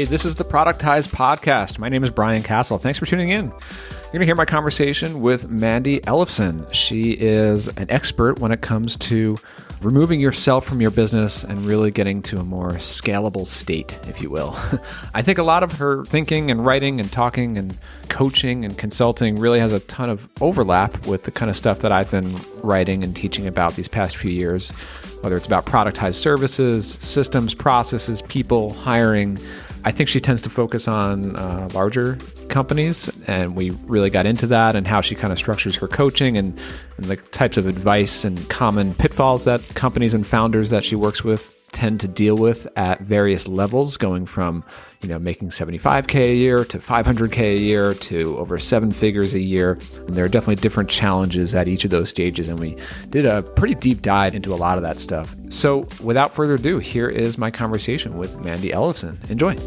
this is the Productize Podcast. My name is Brian Castle. Thanks for tuning in. You're going to hear my conversation with Mandy Ellefson. She is an expert when it comes to removing yourself from your business and really getting to a more scalable state, if you will. I think a lot of her thinking and writing and talking and coaching and consulting really has a ton of overlap with the kind of stuff that I've been writing and teaching about these past few years, whether it's about productized services, systems, processes, people, hiring. I think she tends to focus on larger companies, and we really got into that and how she kind of structures her coaching and the types of advice and common pitfalls that companies and founders that she works with tend to deal with at various levels, going from, making $75K a year to $500K a year to over 7 figures a year. And there are definitely different challenges at each of those stages, and we did a pretty deep dive into a lot of that stuff. So without further ado, here is my conversation with Mandy Ellefson. Enjoy.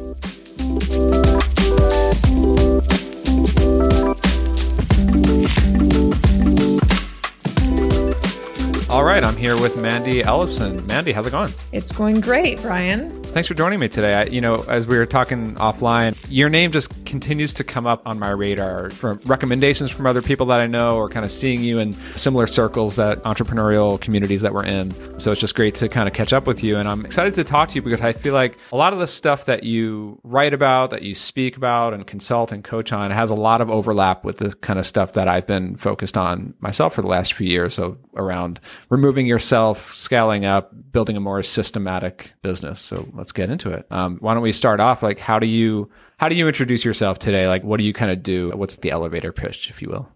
All right, I'm here with Mandy Ellefson. Mandy, how's it going? It's going great, Brian. Thanks for joining me today. As we were talking offline, your name just continues to come up on my radar from recommendations from other people that I know, or kind of seeing you in similar circles, that entrepreneurial communities that we're in. So it's just great to kind of catch up with you. And I'm excited to talk to you because I feel like a lot of the stuff that you write about, that you speak about and consult and coach on has a lot of overlap with the kind of stuff that I've been focused on myself for the last few years. So around removing yourself, scaling up, building a more systematic business. So let's get into it. Why don't we start off? Like, how do you introduce yourself today? Like, what do you kind of do? What's the elevator pitch, if you will?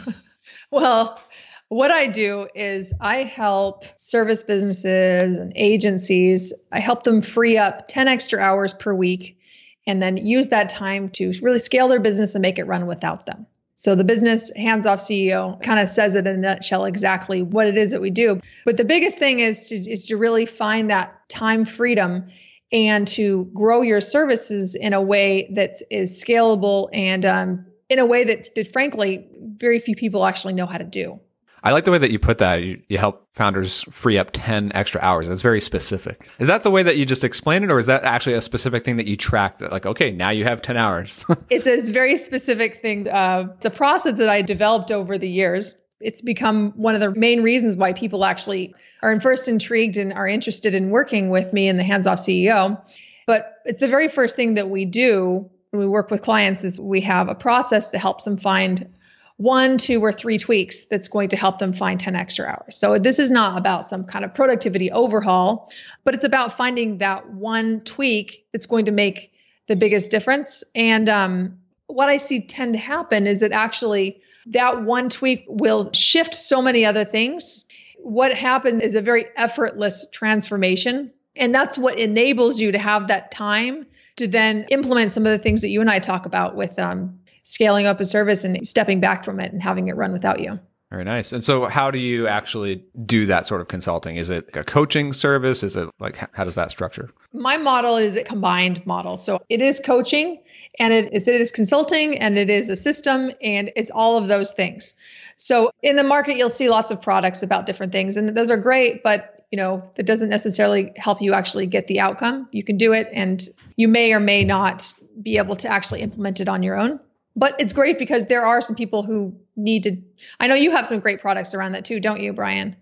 Well, what I do is I help service businesses and agencies. I help them free up 10 extra hours per week and then use that time to really scale their business and make it run without them. So the business hands-off CEO kind of says it in a nutshell exactly what it is that we do. But the biggest thing is to really find that time freedom and to grow your services in a way that is scalable and in a way that frankly, very few people actually know how to do. I like the way that you put that. You help founders free up 10 extra hours. That's very specific. Is that the way that you just explained it, or is that actually a specific thing that you track that, like, okay, now you have 10 hours? It's a very specific thing. It's a process that I developed over the years. It's become one of the main reasons why people actually are first intrigued and are interested in working with me in the Hands-Off CEO. But it's the very first thing that we do when we work with clients is we have a process that helps them find 1, 2, or 3 tweaks that's going to help them find 10 extra hours. So this is not about some kind of productivity overhaul, but it's about finding that one tweak that's going to make the biggest difference. And what I see tend to happen is that actually that one tweak will shift so many other things. What happens is a very effortless transformation. And that's what enables you to have that time to then implement some of the things that you and I talk about with scaling up a service and stepping back from it and having it run without you. Very nice. And so how do you actually do that sort of consulting? Is it a coaching service? Is it like, how does that structure? My model is a combined model. So it is coaching and it is consulting and it is a system and it's all of those things. So in the market, you'll see lots of products about different things and those are great, but that doesn't necessarily help you actually get the outcome. You can do it and you may or may not be able to actually implement it on your own. But it's great because there are some people who need to, I know you have some great products around that too, don't you, Brian?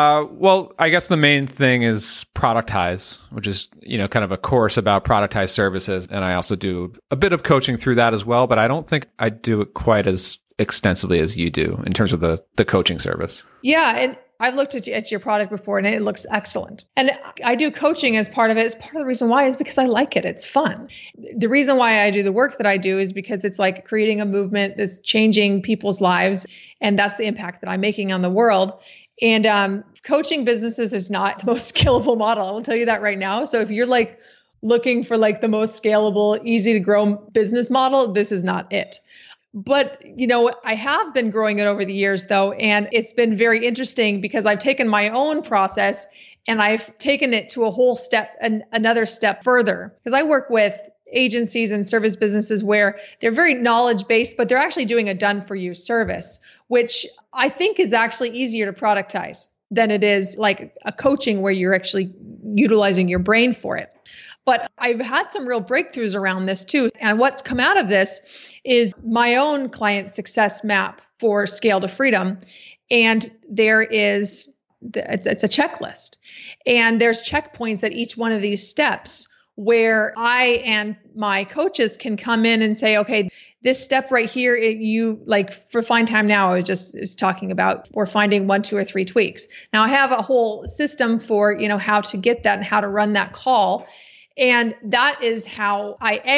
Well, I guess the main thing is Productize, which is, kind of a course about productized services. And I also do a bit of coaching through that as well, but I don't think I do it quite as extensively as you do in terms of the coaching service. Yeah. And I've looked at your product before and it looks excellent. And I do coaching as part of it. It's part of the reason why is because I like it. It's fun. The reason why I do the work that I do is because it's like creating a movement that's changing people's lives. And that's the impact that I'm making on the world. And coaching businesses is not the most scalable model. I will tell you that right now. So if you're like looking for like the most scalable, easy to grow business model, this is not it. But, I have been growing it over the years though. And it's been very interesting because I've taken my own process and I've taken it to a whole step and another step further because I work with agencies and service businesses where they're very knowledge-based, but they're actually doing a done-for-you service, which I think is actually easier to productize than it is like a coaching where you're actually utilizing your brain for it. But I've had some real breakthroughs around this too. And what's come out of this is my own client success map for Scale to Freedom. And there is, it's a checklist. And there's checkpoints at each one of these steps where I and my coaches can come in and say, okay, this step right here, you like for Find Time Now, I was talking about, we're finding 1, 2, or 3 tweaks. Now I have a whole system for, how to get that and how to run that call. And that is how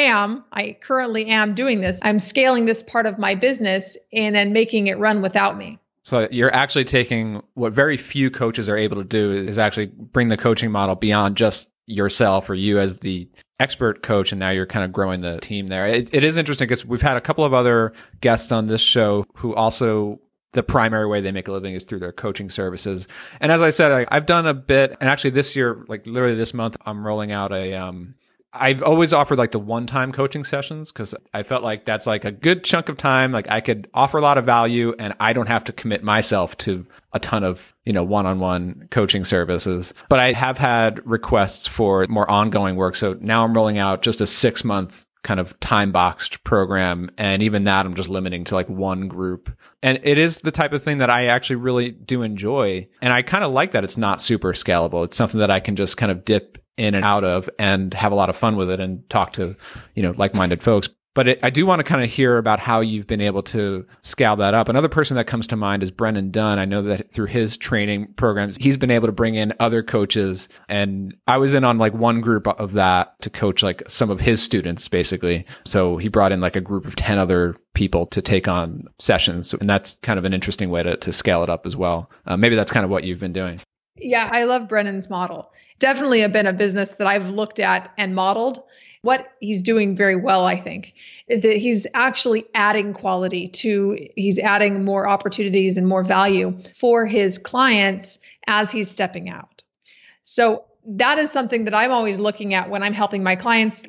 I currently am doing this. I'm scaling this part of my business and then making it run without me. So you're actually taking what very few coaches are able to do is actually bring the coaching model beyond just yourself or you as the expert coach. And now you're kind of growing the team there. It is interesting because we've had a couple of other guests on this show who also the primary way they make a living is through their coaching services. And as I said, I've done a bit, and actually this year, like literally this month, I'm rolling out I've always offered like the one-time coaching sessions because I felt like that's like a good chunk of time. Like I could offer a lot of value and I don't have to commit myself to a ton of, one-on-one coaching services. But I have had requests for more ongoing work. So now I'm rolling out just a 6-month kind of time boxed program. And even that I'm just limiting to like one group. And it is the type of thing that I actually really do enjoy. And I kind of like that it's not super scalable. It's something that I can just kind of dip in and out of and have a lot of fun with it and talk to, like-minded folks. But I do want to kind of hear about how you've been able to scale that up. Another person that comes to mind is Brennan Dunn. I know that through his training programs, he's been able to bring in other coaches. And I was in on like one group of that to coach like some of his students, basically. So he brought in like a group of 10 other people to take on sessions. And that's kind of an interesting way to scale it up as well. Maybe that's kind of what you've been doing. Yeah, I love Brennan's model. Definitely have been a business that I've looked at and modeled. What he's doing very well, I think, that he's actually adding quality he's adding more opportunities and more value for his clients as he's stepping out. So that is something that I'm always looking at when I'm helping my clients,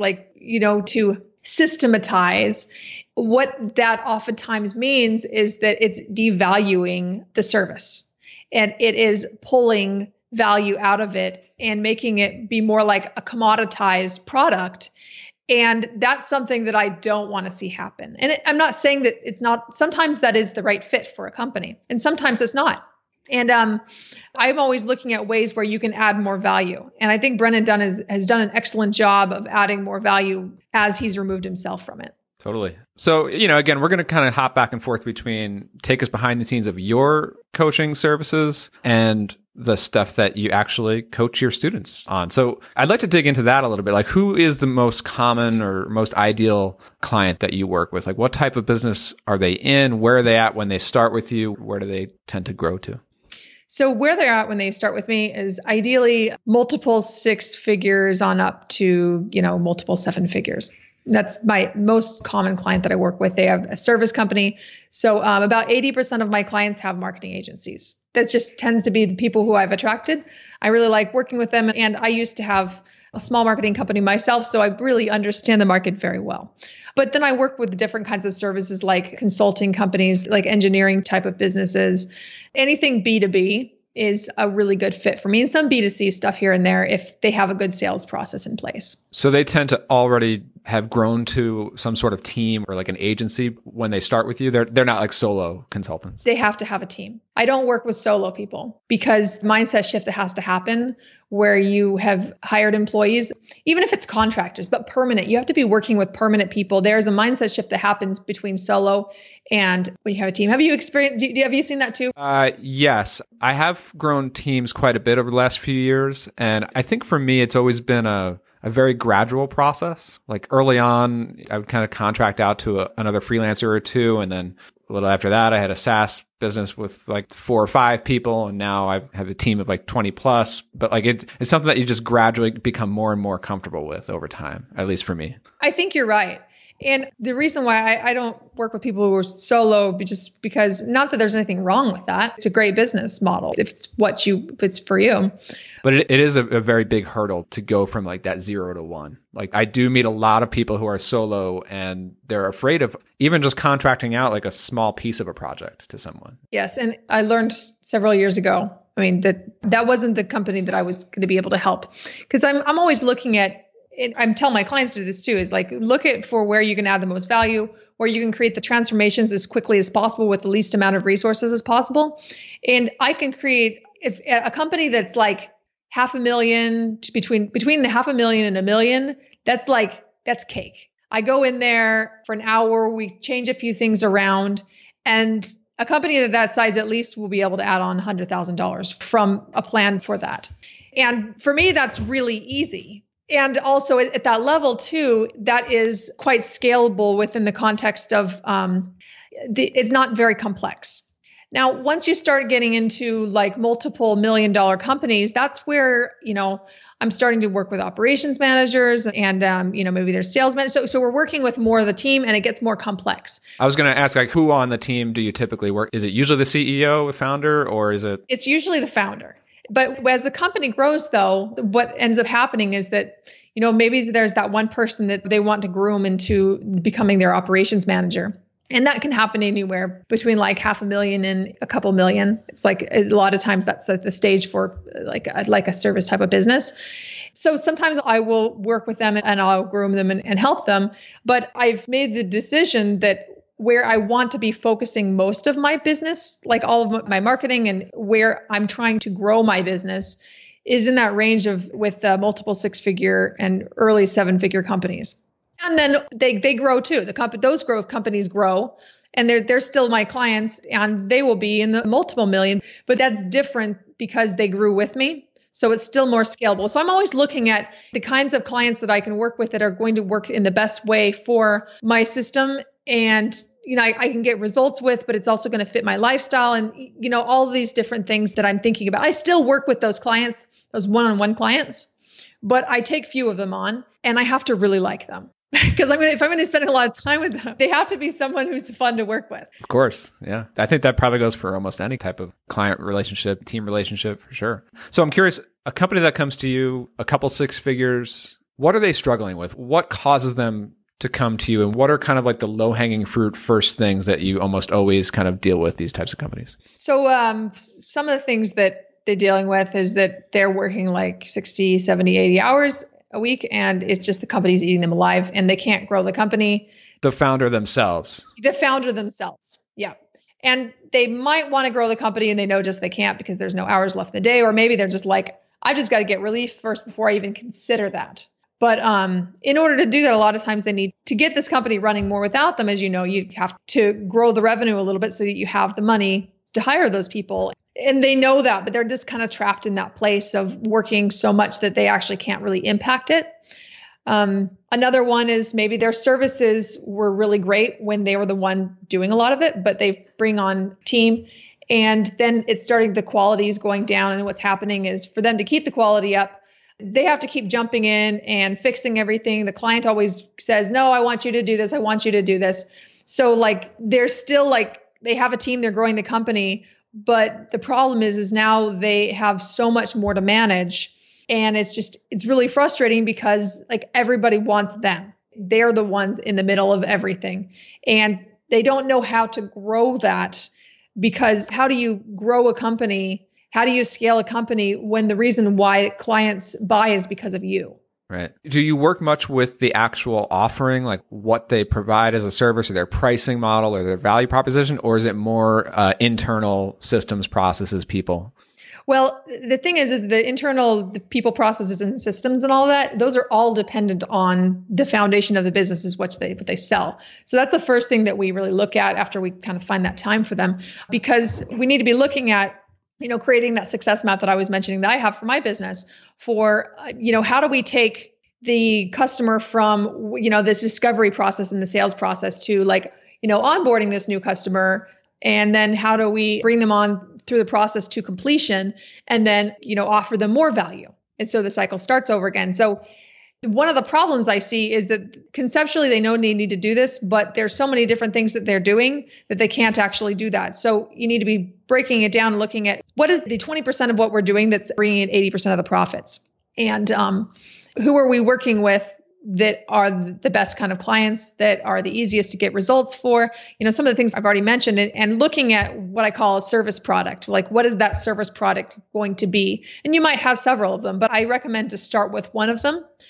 to systematize. What that oftentimes means is that it's devaluing the service and it is pulling value out of it and making it be more like a commoditized product. And that's something that I don't want to see happen. And I'm not saying that it's not, sometimes that is the right fit for a company and sometimes it's not. And I'm always looking at ways where you can add more value. And I think Brennan Dunn has done an excellent job of adding more value as he's removed himself from it. Totally. So, again, we're going to kind of hop back and forth between take us behind the scenes of your coaching services and the stuff that you actually coach your students on. So I'd like to dig into that a little bit. Like, who is the most common or most ideal client that you work with? Like, what type of business are they in? Where are they at when they start with you? Where do they tend to grow to? So where they're at when they start with me is ideally multiple 6 figures on up to, multiple 7 figures. That's my most common client that I work with. They have a service company. So about 80% of my clients have marketing agencies. That just tends to be the people who I've attracted. I really like working with them. And I used to have a small marketing company myself, so I really understand the market very well. But then I work with different kinds of services like consulting companies, like engineering type of businesses. Anything B2B is a really good fit for me, and some B2C stuff here and there if they have a good sales process in place. So they tend to already have grown to some sort of team or like an agency when they start with you. They're not like solo consultants. They have to have a team. I don't work with solo people because mindset shift that has to happen where you have hired employees, even if it's contractors, but permanent. You have to be working with permanent people. There's a mindset shift that happens between solo and when you have a team. Have you experienced? Have you seen that too? Yes, I have grown teams quite a bit over the last few years, and I think for me, it's always been a very gradual process. Like early on, I would kind of contract out to another freelancer or two, and then a little after that, I had a SaaS business with like 4 or 5 people, and now I have a team of like 20 plus. But like it's something that you just gradually become more and more comfortable with over time, at least for me. I think you're right. And the reason why I don't work with people who are solo, just because, not that there's anything wrong with that. It's a great business model if it's for you. But it is a very big hurdle to go from like that 0 to 1. Like I do meet a lot of people who are solo and they're afraid of even just contracting out like a small piece of a project to someone. Yes. And I learned several years ago, that wasn't the company that I was going to be able to help, because I'm always looking at I'm telling my clients to do this too, is like, look at for where you can add the most value, where you can create the transformations as quickly as possible with the least amount of resources as possible. And I can create if a company that's like $500,000 between $500,000 and $1 million, that's cake. I go in there for an hour, we change a few things around, and a company that size at least will be able to add on $100,000 from a plan for that. And for me, that's really easy. And also at that level too, that is quite scalable within the context of it's not very complex. Now, once you start getting into like multiple $1 million companies, that's where, I'm starting to work with operations managers and, maybe there's sales managers. So we're working with more of the team and it gets more complex. I was going to ask, like, who on the team do you typically work? Is it usually the CEO, the founder, or is it? It's usually the founder. But as the company grows, though, what ends up happening is that, maybe there's that one person that they want to groom into becoming their operations manager. And that can happen anywhere between like $500,000 and a couple million. It's like a lot of times that's at the stage for like a service type of business. So sometimes I will work with them and I'll groom them and help them. But I've made the decision that where I want to be focusing most of my business, like all of my marketing and where I'm trying to grow my business, is in that range of with multiple 6-figure and early 7-figure companies. And then they grow too. Those companies grow, and they're still my clients, and they will be in the multiple million. But that's different because they grew with me, so it's still more scalable. So I'm always looking at the kinds of clients that I can work with that are going to work in the best way for my system, and I can get results with, but it's also going to fit my lifestyle, and all of these different things that I'm thinking about. I still work with those clients, those one-on-one clients, but I take few of them on, and I have to really like them. Because if I'm going to spend a lot of time with them, they have to be someone who's fun to work with. Of course. Yeah. I think that probably goes for almost any type of client relationship, team relationship, for sure. So I'm curious, a company that comes to you, a couple 6 figures, what are they struggling with? What causes them to come to you? And what are kind of like the low-hanging fruit first things that you almost always kind of deal with these types of companies? So some of the things that they're dealing with is that they're working like 60, 70, 80 hours a week, and it's just the company's eating them alive and they can't grow the company. The founder themselves. Yeah. And they might want to grow the company and they know just they can't because there's no hours left in the day, or maybe they're just like, I just got to get relief first before I even consider that. But in order to do that, a lot of times they need to get this company running more without them. As you know, you have to grow the revenue a little bit so that you have the money to hire those people. And they know that, but they're just kind of trapped in that place of working so much that they actually can't really impact it. Another one is maybe their services were really great when they were the one doing a lot of it, but they bring on team and then the quality is going down. And what's happening is for them to keep the quality up, they have to keep jumping in and fixing everything. The client always says, no, I want you to do this. I want you to do this. So like, they're still like, they have a team, they're growing the company. But the problem is now they have so much more to manage, and it's really frustrating because like everybody wants them. They're the ones in the middle of everything, and they don't know how to grow that, because how do you grow a company? How do you scale a company when the reason why clients buy is because of you? Right. Do you work much with the actual offering, like what they provide as a service or their pricing model or their value proposition, or is it more internal systems, processes, people? Well, the thing is the people, processes, and systems and all of that, those are all dependent on the foundation of the business is what they sell. So that's the first thing that we really look at after we kind of find that time for them, because we need to be looking at creating that success map that I was mentioning that I have for my business for, how do we take the customer from, this discovery process and the sales process to like, onboarding this new customer. And then how do we bring them on through the process to completion and then, offer them more value. And so the cycle starts over again. So one of the problems I see is that conceptually they know they need to do this, but there's so many different things that they're doing that they can't actually do that. So you need to be breaking it down and looking at what is the 20% of what we're doing that's bringing in 80% of the profits, and who are we working with that are the best kind of clients that are the easiest to get results for. Some of the things I've already mentioned, and looking at what I call a service product, like what is that service product going to be? And you might have several of them, but I recommend to start with one of them.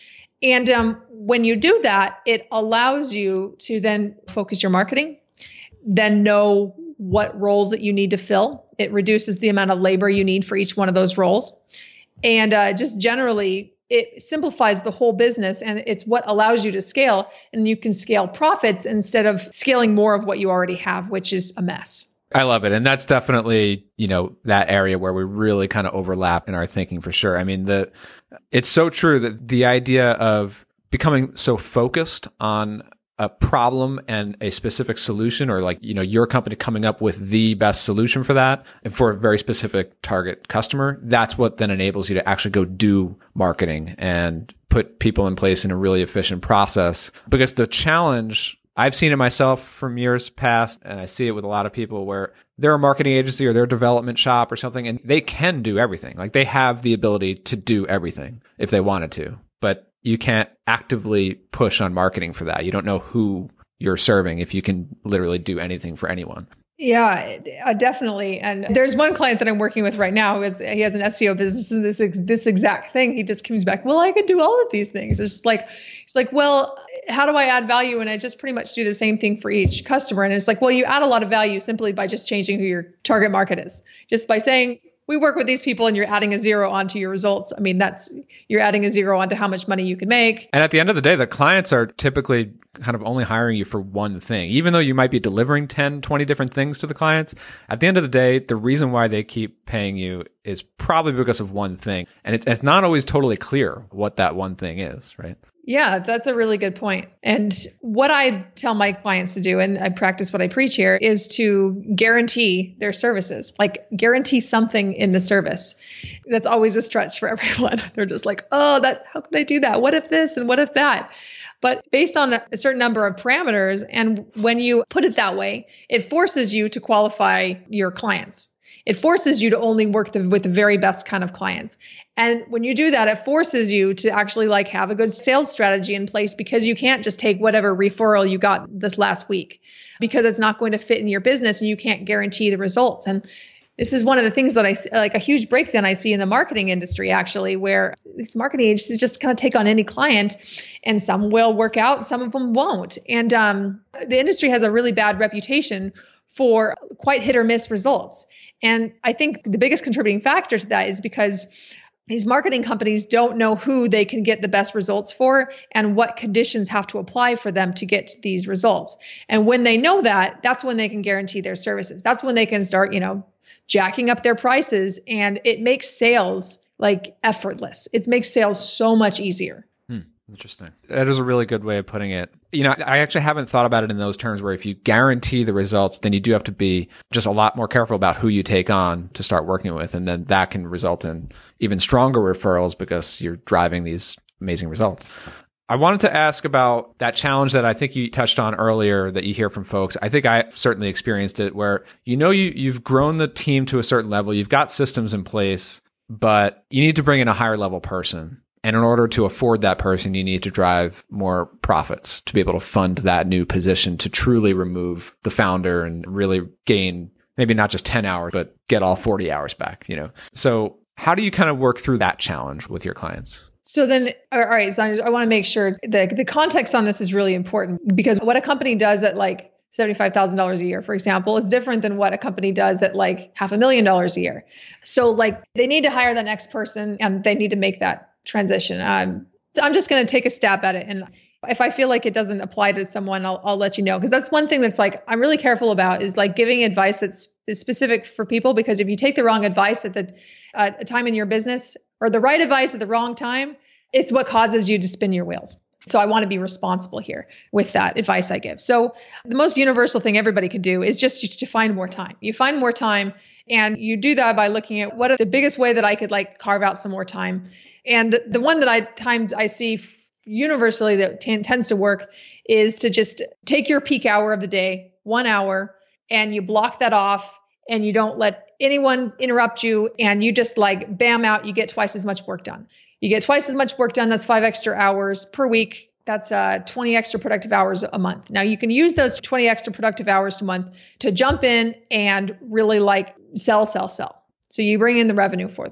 And when you do that, it allows you to then focus your marketing, then know what roles that you need to fill. It reduces the amount of labor you need for each one of those roles. And just generally, it simplifies the whole business, and it's what allows you to scale, and you can scale profits instead of scaling more of what you already have, which is a mess. I love it. And that's definitely, that area where we really kind of overlap in our thinking for sure. I mean, it's so true that the idea of becoming so focused on a problem and a specific solution, or your company coming up with the best solution for that and for a very specific target customer, that's what then enables you to actually go do marketing and put people in place in a really efficient process. Because the challenge, I've seen it myself from years past, and I see it with a lot of people where they're a marketing agency or they're a development shop or something, and they can do everything. Like, they have the ability to do everything if they wanted to, but you can't actively push on marketing for that. You don't know who you're serving if you can literally do anything for anyone. Yeah, definitely. And there's one client that I'm working with right now he has an SEO business, and this exact thing. He just comes back, well, I could do all of these things. It's just like, he's like, well, how do I add value? And I just pretty much do the same thing for each customer. And it's like, well, you add a lot of value simply by just changing who your target market is. Just by saying, we work with these people, and you're adding a 0 onto your results. I mean, you're adding a 0 onto how much money you can make. And at the end of the day, the clients are typically kind of only hiring you for one thing. Even though you might be delivering 10, 20 different things to the clients, at the end of the day, the reason why they keep paying you is probably because of one thing. And it's not always totally clear what that one thing is, right? Yeah, that's a really good point. And what I tell my clients to do, and I practice what I preach here, is to guarantee their services, like guarantee something in the service. That's always a stretch for everyone. They're just like, how could I do that? What if this and what if that? But based on a certain number of parameters, and when you put it that way, it forces you to qualify your clients. It forces you to only work with the very best kind of clients. And when you do that, it forces you to actually have a good sales strategy in place, because you can't just take whatever referral you got this last week, because it's not going to fit in your business and you can't guarantee the results. And this is one of the things that I see, like a huge breakdown I see in the marketing industry, actually, where these marketing agencies just kind of take on any client, and some will work out and some of them won't. And the industry has a really bad reputation for quite hit or miss results. And I think the biggest contributing factor to that is because these marketing companies don't know who they can get the best results for and what conditions have to apply for them to get these results. And when they know that, that's when they can guarantee their services. That's when they can start, jacking up their prices, and it makes sales effortless. It makes sales so much easier. Interesting. That is a really good way of putting it. I actually haven't thought about it in those terms, where if you guarantee the results, then you do have to be just a lot more careful about who you take on to start working with. And then that can result in even stronger referrals because you're driving these amazing results. I wanted to ask about that challenge that I think you touched on earlier that you hear from folks. I think I certainly experienced it, where you've grown the team to a certain level, you've got systems in place, but you need to bring in a higher level person. And in order to afford that person, you need to drive more profits to be able to fund that new position, to truly remove the founder and really gain maybe not just 10 hours, but get all 40 hours back, So how do you kind of work through that challenge with your clients? So then, all right, so I want to make sure the context on this is really important, because what a company does at $75,000 a year, for example, is different than what a company does at $500,000 a year. So they need to hire the next person, and they need to make that transition. I'm just going to take a stab at it. And if I feel like it doesn't apply to someone, I'll let you know. Because that's one thing that's I'm really careful about, is giving advice that's specific for people. Because if you take the wrong advice at a time in your business, or the right advice at the wrong time, it's what causes you to spin your wheels. So I want to be responsible here with that advice I give. So the most universal thing everybody could do is just to find more time. You find more time, and you do that by looking at what are the biggest way that I could carve out some more time. And the one that I see universally that tends to work is to just take your peak hour of the day, 1 hour, and you block that off, and you don't let anyone interrupt you, and you just bam out, you get twice as much work done. You get twice as much work done. That's 5 extra hours per week. That's 20 extra productive hours a month. Now you can use those 20 extra productive hours a month to jump in and really sell. So you bring in the revenue for that.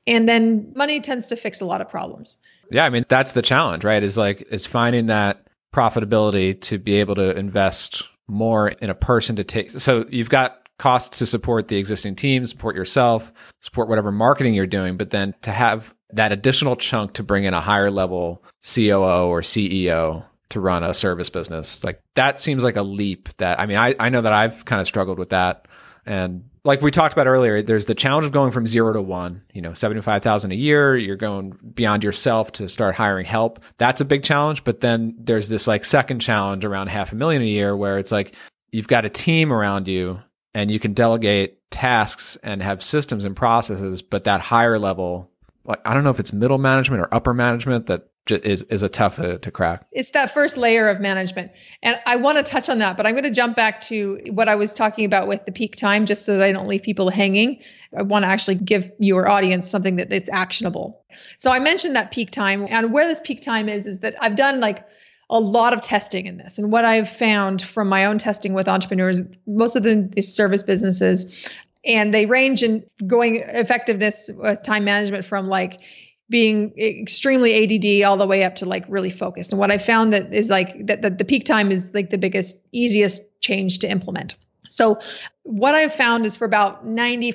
And then money tends to fix a lot of problems. Yeah, I mean, that's the challenge, right? Is finding that profitability to be able to invest more in a person to take. So you've got costs to support the existing team, support yourself, support whatever marketing you're doing, but then to have that additional chunk to bring in a higher level COO or CEO to run a service business, like that seems like a leap that, I mean, I know that I've kind of struggled with that. And like we talked about earlier, there's the challenge of going from 0 to 1, 75,000 a year, you're going beyond yourself to start hiring help. That's a big challenge. But then there's this like second challenge around $500,000 a year where it's like, you've got a team around you and you can delegate tasks and have systems and processes, but that higher level, like, I don't know if it's middle management or upper management that is a tough to crack. It's that first layer of management. And I want to touch on that, but I'm going to jump back to what I was talking about with the peak time, just so that I don't leave people hanging. I want to actually give your audience something that's actionable. So I mentioned that peak time, and where this peak time is that I've done like a lot of testing in this. And what I've found from my own testing with entrepreneurs, most of them is service businesses, and they range in going effectiveness, time management from like being extremely ADD all the way up to like really focused. And what I found that is like that the peak time is like the biggest, easiest change to implement. So what I've found is for about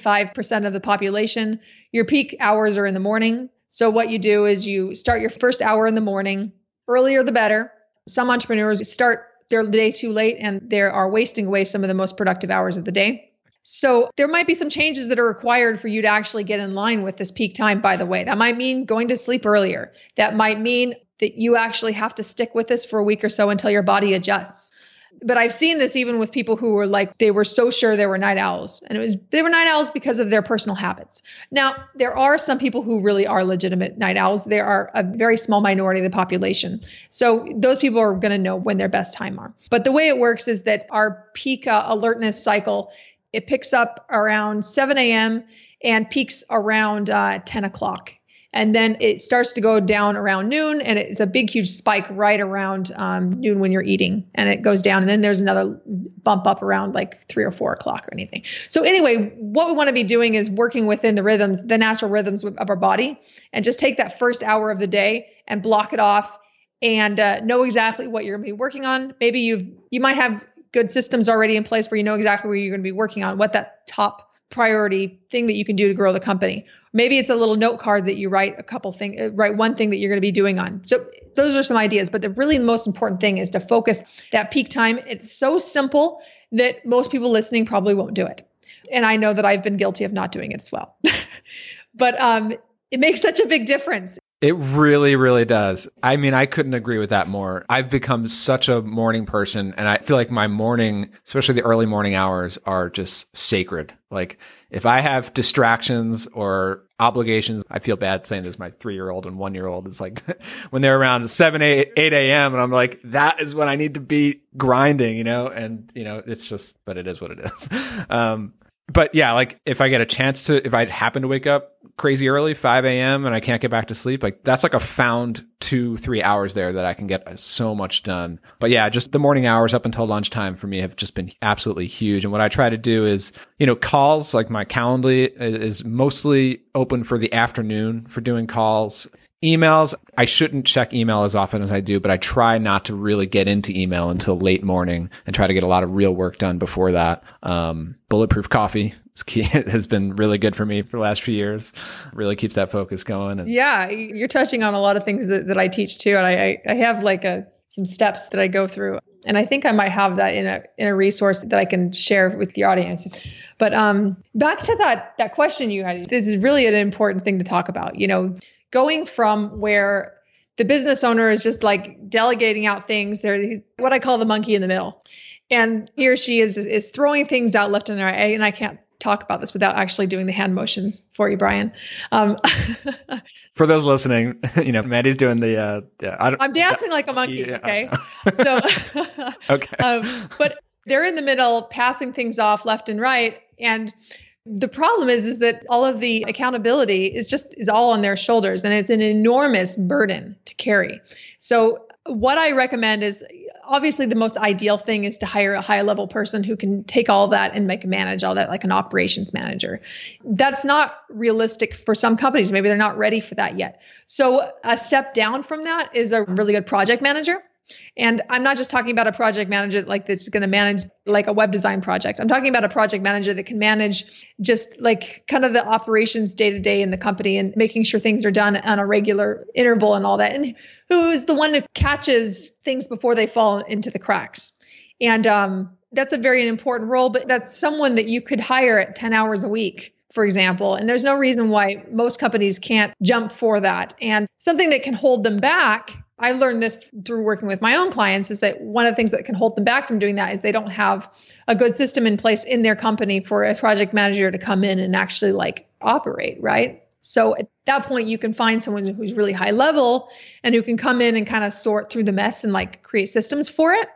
95% of the population, your peak hours are in the morning. So what you do is you start your first hour in the morning, earlier the better. Some entrepreneurs start their day too late and they are wasting away some of the most productive hours of the day. So there might be some changes that are required for you to actually get in line with this peak time, by the way. That might mean going to sleep earlier. That might mean that you actually have to stick with this for a week or so until your body adjusts. But I've seen this even with people who were like, they were so sure they were night owls. And they were night owls because of their personal habits. Now, there are some people who really are legitimate night owls. They are a very small minority of the population. So those people are going to know when their best time are. But the way it works is that our peak alertness cycle, it picks up around 7 a.m. and peaks around 10 o'clock. And then it starts to go down around noon, and it's a big, huge spike right around noon when you're eating, and it goes down. And then there's another bump up around like 3 or 4 o'clock or anything. So anyway, what we want to be doing is working within the rhythms, the natural rhythms of our body, and just take that first hour of the day and block it off and know exactly what you're going to be working on. Maybe you might have good systems already in place where you know exactly where you're going to be working on, what that top priority thing that you can do to grow the company. Maybe it's a little note card that you write write one thing that you're going to be doing on. So those are some ideas, but the most important thing is to focus that peak time. It's so simple that most people listening probably won't do it. And I know that I've been guilty of not doing it as well, but it makes such a big difference. It really, really does. I mean, I couldn't agree with that more. I've become such a morning person, and I feel like my morning, especially the early morning hours, are just sacred. Like if I have distractions or obligations, I feel bad saying this, my 3-year-old and 1-year-old, it's like when they're around 7, 8 a.m. and I'm like, that is when I need to be grinding, and it's just, but it is what it is. But yeah, like if I get a chance to, if I happen to wake up crazy early, 5 a.m. and I can't get back to sleep, like that's like a found 2-3 hours there that I can get so much done. But yeah, just the morning hours up until lunchtime for me have just been absolutely huge. And what I try to do is, calls, like my Calendly is mostly open for the afternoon for doing calls. Emails, I shouldn't check email as often as I do, but I try not to really get into email until late morning and try to get a lot of real work done before that. Bulletproof coffee is key. It has been really good for me for the last few years. Really keeps that focus going. Yeah, you're touching on a lot of things that I teach too. And I have like some steps that I go through. And I think I might have that in a resource that I can share with your audience. But back to that question you had, this is really an important thing to talk about. Going from where the business owner is just like delegating out things, they're what I call the monkey in the middle. And he or she is throwing things out left and right. And I can't talk about this without actually doing the hand motions for you, Brian. For those listening, Mandy's doing the, I'm dancing like a monkey. Yeah. Okay. So, okay. But they're in the middle, passing things off left and right. And the problem is that all of the accountability is all on their shoulders, and it's an enormous burden to carry. So what I recommend is obviously the most ideal thing is to hire a high level person who can take all that and manage all that, like an operations manager. That's not realistic for some companies. Maybe they're not ready for that yet. So a step down from that is a really good project manager. And I'm not just talking about a project manager like that's going to manage like a web design project. I'm talking about a project manager that can manage just like kind of the operations day to day in the company and making sure things are done on a regular interval and all that. And who is the one that catches things before they fall into the cracks. And that's a very important role, but that's someone that you could hire at 10 hours a week, for example. And there's no reason why most companies can't jump for that. And something that can hold them back, I've learned this through working with my own clients, is that one of the things that can hold them back from doing that is they don't have a good system in place in their company for a project manager to come in and actually like operate, right? So at that point, you can find someone who's really high level and who can come in and kind of sort through the mess and like create systems for it.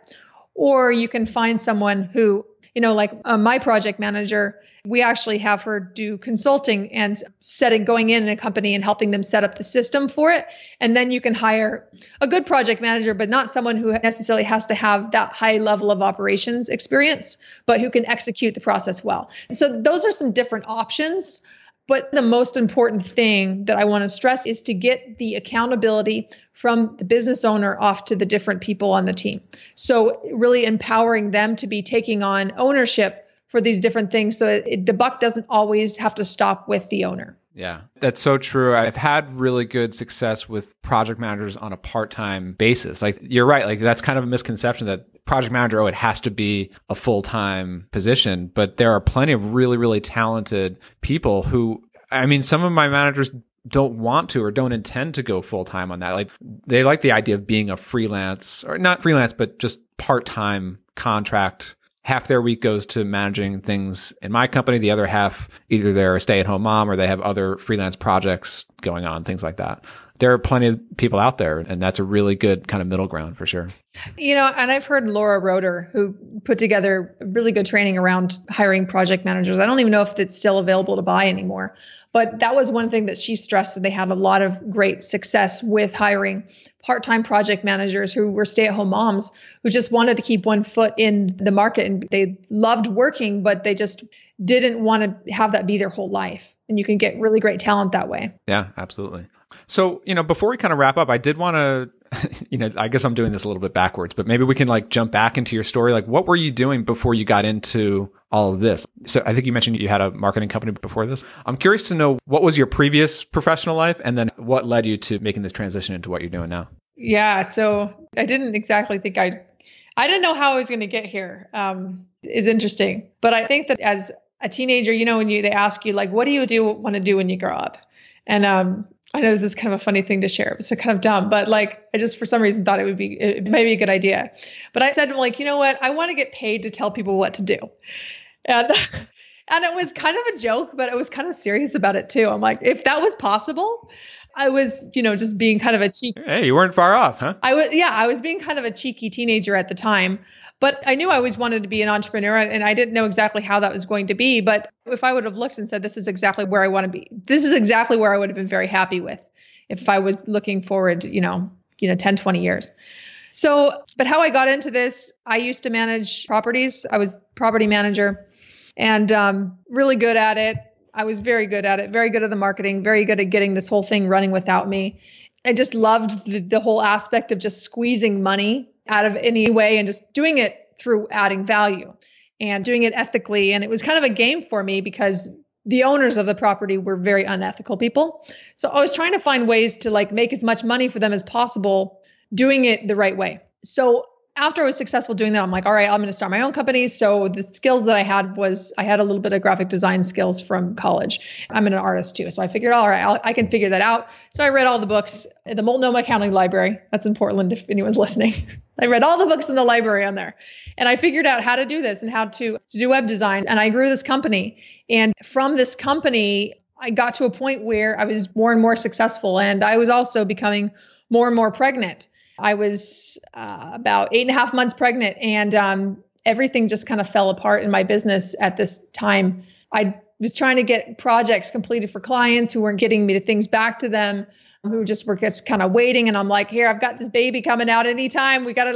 Or you can find someone who, like my project manager, we actually have her do consulting and going in a company and helping them set up the system for it. And then you can hire a good project manager, but not someone who necessarily has to have that high level of operations experience, but who can execute the process well. So those are some different options. But the most important thing that I want to stress is to get the accountability from the business owner off to the different people on the team. So really empowering them to be taking on ownership for these different things so the buck doesn't always have to stop with the owner. Yeah, that's so true. I've had really good success with project managers on a part-time basis. Like you're right, like that's kind of a misconception that project manager, it has to be a full-time position, but there are plenty of really, really talented people who, some of my managers don't want to or don't intend to go full-time on that. Like they like the idea of being a freelance, or not freelance, but just part-time contract. Half their week goes to managing things in my company. The other half, either they're a stay-at-home mom or they have other freelance projects going on, things like that. There are plenty of people out there, and that's a really good kind of middle ground for sure. And I've heard Laura Roeder, who put together really good training around hiring project managers. I don't even know if it's still available to buy anymore, but that was one thing that she stressed, that they had a lot of great success with hiring part-time project managers who were stay-at-home moms who just wanted to keep one foot in the market, and they loved working, but they just didn't want to have that be their whole life. And you can get really great talent that way. Yeah, absolutely. So, before we kind of wrap up, I did want to, I guess I'm doing this a little bit backwards, but maybe we can like jump back into your story. Like, what were you doing before you got into all of this? So I think you mentioned you had a marketing company before this. I'm curious to know, what was your previous professional life? And then what led you to making this transition into what you're doing now? Yeah. So I didn't exactly think I didn't know how I was going to get here. Is interesting. But I think that as a teenager, when they ask you like, what do you want to do when you grow up? And, I know this is kind of a funny thing to share. It's so kind of dumb, but like, I just for some reason thought it may be a good idea. But I said, like, you know what? I want to get paid to tell people what to do. And it was kind of a joke, but I was kind of serious about it too. I'm like, if that was possible, I was, just being kind of a cheeky. Hey, you weren't far off, huh? I was being kind of a cheeky teenager at the time. But I knew I always wanted to be an entrepreneur, and I didn't know exactly how that was going to be. But if I would have looked and said, this is exactly where I want to be, this is exactly where I would have been very happy with if I was looking forward, 10, 20 years. So, but how I got into this, I used to manage properties. I was property manager and really good at it. I was very good at it, very good at the marketing, very good at getting this whole thing running without me. I just loved the whole aspect of just squeezing money out of any way and just doing it through adding value and doing it ethically. And it was kind of a game for me because the owners of the property were very unethical people. So I was trying to find ways to like make as much money for them as possible, doing it the right way. So after I was successful doing that, I'm like, all right, I'm going to start my own company. So the skills that I had was I had a little bit of graphic design skills from college. I'm an artist too. So I figured, all right, I can figure that out. So I read all the books at the Multnomah County Library. That's in Portland if anyone's listening. I read all the books in the library on there. And I figured out how to do this and how to do web design. And I grew this company. And from this company, I got to a point where I was more and more successful. And I was also becoming more and more pregnant. I was about 8.5 months pregnant, and everything just kind of fell apart in my business at this time. I was trying to get projects completed for clients who weren't getting me the things back to them, who just were just kind of waiting. And I'm like, here, I've got this baby coming out anytime. We got to like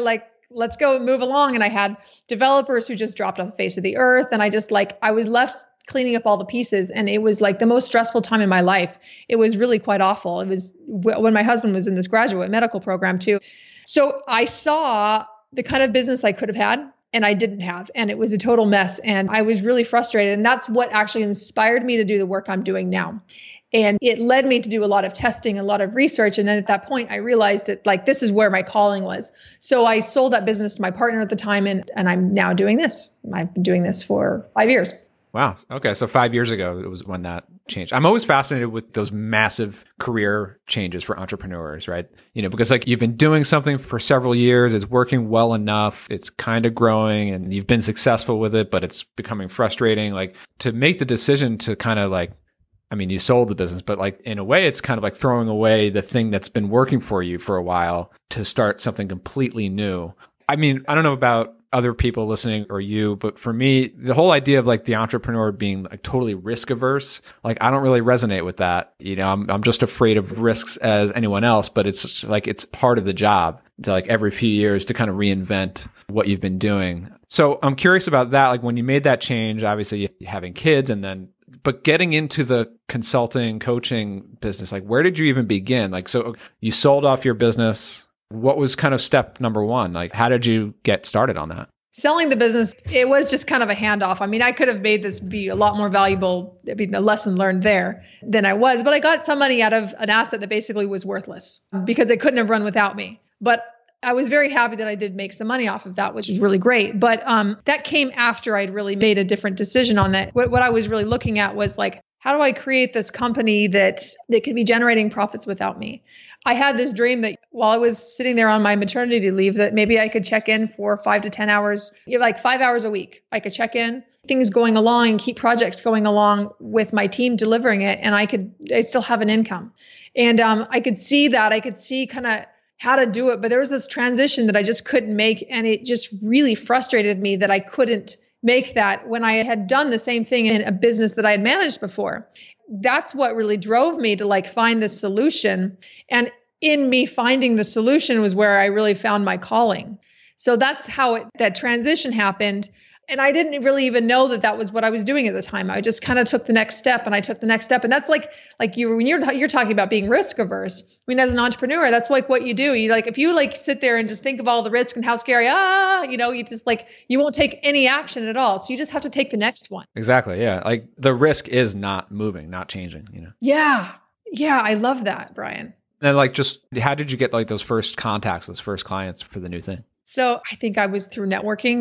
let's go move along. And I had developers who just dropped off the face of the earth. And I was left cleaning up all the pieces. And it was like the most stressful time in my life. It was really quite awful. It was when my husband was in this graduate medical program too. So I saw the kind of business I could have had and I didn't have. And it was a total mess. And I was really frustrated. And that's what actually inspired me to do the work I'm doing now. And it led me to do a lot of testing, a lot of research. And then at that point, I realized that like, this is where my calling was. So I sold that business to my partner at the time. And I'm now doing this. I've been doing this for 5 years. Wow. Okay. So 5 years ago, it was when that changed. I'm always fascinated with those massive career changes for entrepreneurs, right? Because like you've been doing something for several years, it's working well enough, it's kind of growing and you've been successful with it, but it's becoming frustrating. Like to make the decision to kind of like, you sold the business, but like in a way, it's kind of like throwing away the thing that's been working for you for a while to start something completely new. I don't know about other people listening or you, but for me, the whole idea of like the entrepreneur being like totally risk averse, like I don't really resonate with that. I'm just afraid of risks as anyone else, but it's like, it's part of the job to like every few years to kind of reinvent what you've been doing. So I'm curious about that. Like when you made that change, obviously having kids but getting into the consulting coaching business, like where did you even begin? Like, so you sold off your business. What was kind of step number one? Like, how did you get started on that? Selling the business, it was just kind of a handoff. I could have made this be a lot more valuable, the lesson learned there than I was, but I got some money out of an asset that basically was worthless because it couldn't have run without me. But I was very happy that I did make some money off of that, which is really great. But that came after I'd really made a different decision on that. What I was really looking at was like, how do I create this company that can be generating profits without me? I had this dream that while I was sitting there on my maternity leave, that maybe I could check in for 5 to 10 hours, like 5 hours a week. I could check in, things going along and keep projects going along with my team delivering it. And I still have an income. And I could see that. I could see kind of how to do it. But there was this transition that I just couldn't make. And it just really frustrated me that I couldn't make that when I had done the same thing in a business that I had managed before. That's what really drove me to like find this solution. And in me finding the solution was where I really found my calling. So that's how that transition happened. And I didn't really even know that was what I was doing at the time. I just kind of took the next step and I took the next step. And that's like when you're talking about being risk averse. As an entrepreneur, that's like what you do. You like, if you like sit there and just think of all the risk and how scary, you just like, you won't take any action at all. So you just have to take the next one. Exactly. Yeah. Like the risk is not moving, not changing, Yeah. Yeah. I love that, Brian. And like, just how did you get like those first contacts, those first clients for the new thing? So I think I was through networking.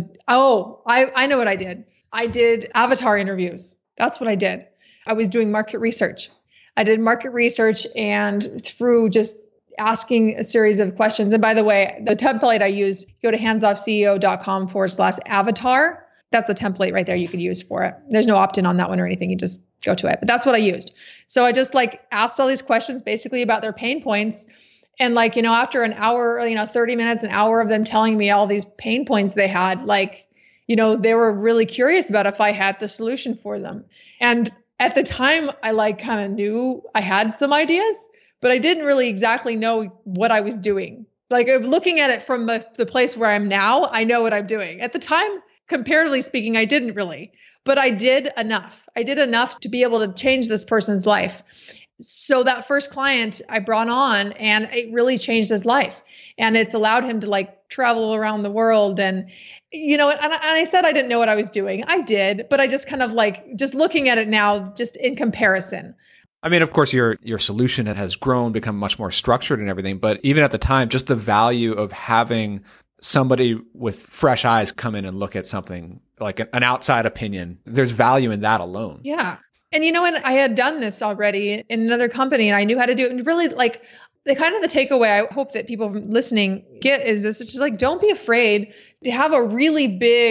I know what I did. I did avatar interviews. That's what I did. I was doing market research. I did market research and through just asking a series of questions. And by the way, the template I used, go to handsoffceo.com/avatar. That's a template right there you could use for it. There's no opt-in on that one or anything. You just go to it. But that's what I used. So I just like asked all these questions basically about their pain points. And like, after an hour, 30 minutes, an hour of them telling me all these pain points they had, like, they were really curious about if I had the solution for them. And at the time, I like kind of knew I had some ideas, but I didn't really exactly know what I was doing. Like looking at it from the place where I'm now, I know what I'm doing. At the time, comparatively speaking, I didn't really, but I did enough. I did enough to be able to change this person's life. So that first client I brought on, and it really changed his life, and it's allowed him to like travel around the world. And, and I said, I didn't know what I was doing. I did, but I just kind of like, just looking at it now, just in comparison. Of course, your solution has grown, become much more structured and everything. But even at the time, just the value of having somebody with fresh eyes come in and look at something like an outside opinion, there's value in that alone. Yeah. And and I had done this already in another company and I knew how to do it. And really like the takeaway I hope that people listening get is this. It's just like, don't be afraid to have offer a really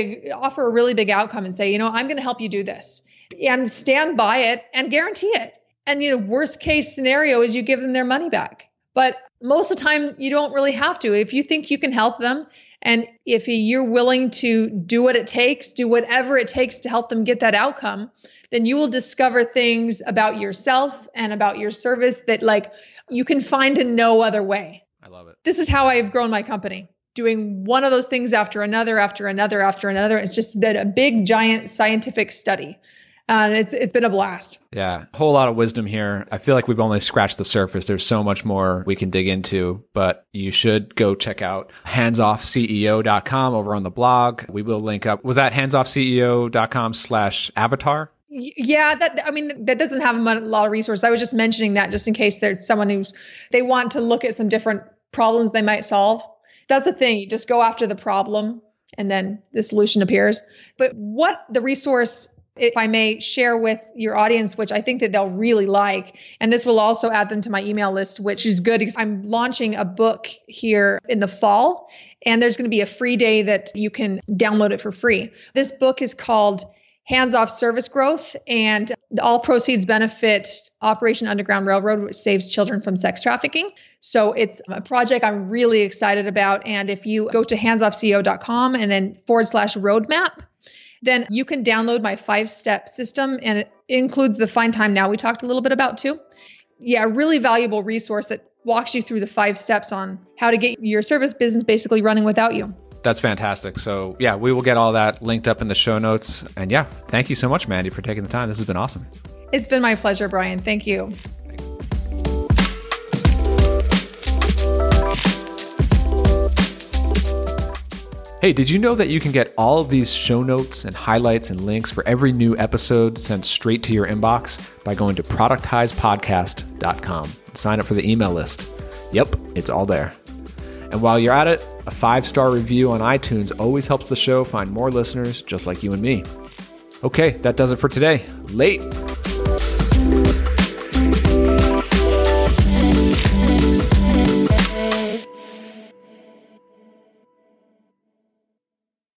big outcome and say, I'm going to help you do this and stand by it and guarantee it. And, worst case scenario is you give them their money back. But most of the time you don't really have to. If you think you can help them and if you're willing to do whatever it takes to help them get that outcome, then you will discover things about yourself and about your service that like you can find in no other way. I love it. This is how I've grown my company. doing one of those things after another. It's just been a big, giant scientific study. And it's been a blast. Yeah, a whole lot of wisdom here. I feel like we've only scratched the surface. There's so much more we can dig into, but you should go check out handsoffceo.com over on the blog. We will link up. Was that handsoffceo.com/avatar? Yeah, that doesn't have a lot of resources. I was just mentioning that just in case there's someone they want to look at some different problems they might solve. That's the thing. You just go after the problem and then the solution appears. But what the resource, if I may share with your audience, which I think that they'll really like, and this will also add them to my email list, which is good because I'm launching a book here in the fall, and there's going to be a free day that you can download it for free. This book is called Hands Off Service Growth, and all proceeds benefit Operation Underground Railroad, which saves children from sex trafficking. So it's a project I'm really excited about. And if you go to handsoffceo.com and then /roadmap, then you can download my 5-step system, and it includes the Find Time Now we talked a little bit about too. Yeah, a really valuable resource that walks you through the 5 steps on how to get your service business basically running without you. That's fantastic. So yeah, we will get all that linked up in the show notes. And yeah, thank you so much, Mandy, for taking the time. This has been awesome. It's been my pleasure, Brian. Thank you. Hey, did you know that you can get all of these show notes and highlights and links for every new episode sent straight to your inbox by going to productizepodcast.com and sign up for the email list? Yep, it's all there. And while you're at it, a 5-star review on iTunes always helps the show find more listeners just like you and me. Okay, that does it for today. Late.